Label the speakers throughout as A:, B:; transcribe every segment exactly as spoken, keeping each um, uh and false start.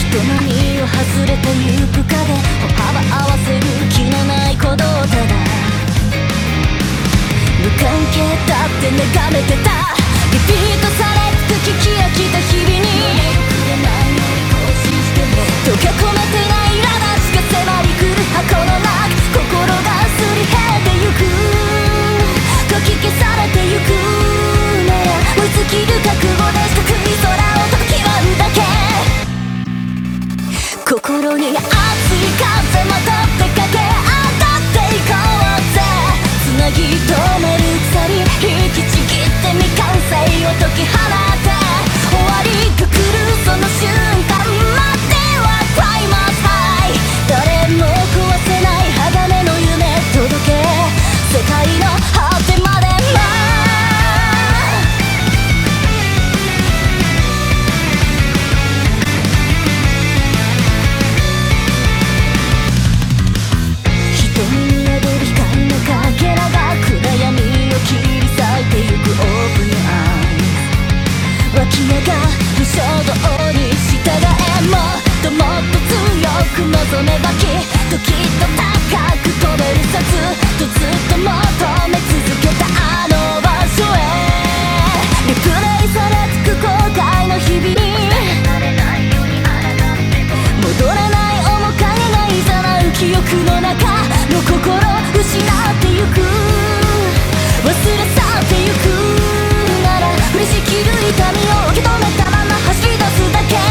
A: 人波を外れてゆく影、歩幅合わせる気のない鼓動、ただ無関係だって眺めてた。リピートされつく聞き飽きた日々に溶け込めてない苛立ちが迫り来る箱の中、心がすり減ってゆく、かき消されてゆくなら追い尽きる覚悟で四角い空を叩き割るだけ。心に熱い風まとってかけ当たっていこうぜ。つなぎ止める鎖引きちぎって未完成を解き放って終わりが来るその瞬間まではクライマーズハイ。誰も壊せない鋼の夢届け世界の果てまで望めばきっときっと高く飛べるさずとずっと求め続けたあの場所へリプレイされつく後悔の日々に戻れない面影がいざなう記憶の中の心失ってゆく忘れ去ってゆくなら振りしきる痛みを受け止めたまま走り出すだけ。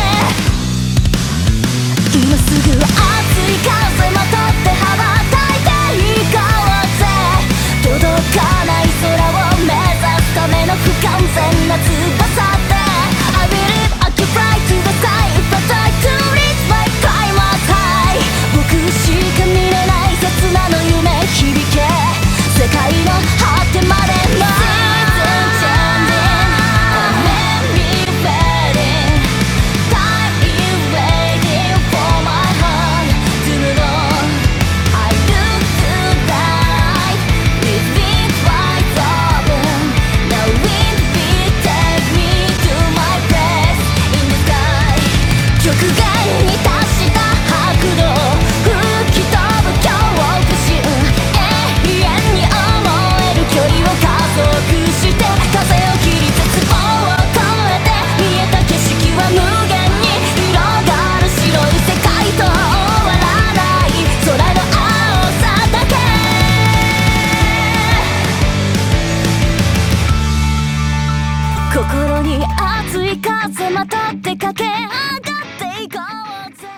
A: 今すぐ熱い風まとって羽ばたいていこうぜ。届かない空を目指すための不完全な翼で I believe I can fly to the sky if I try to reach my climax high。 僕しか見れない刹那の夢響け世界の果てまで心に熱い風まとってかけ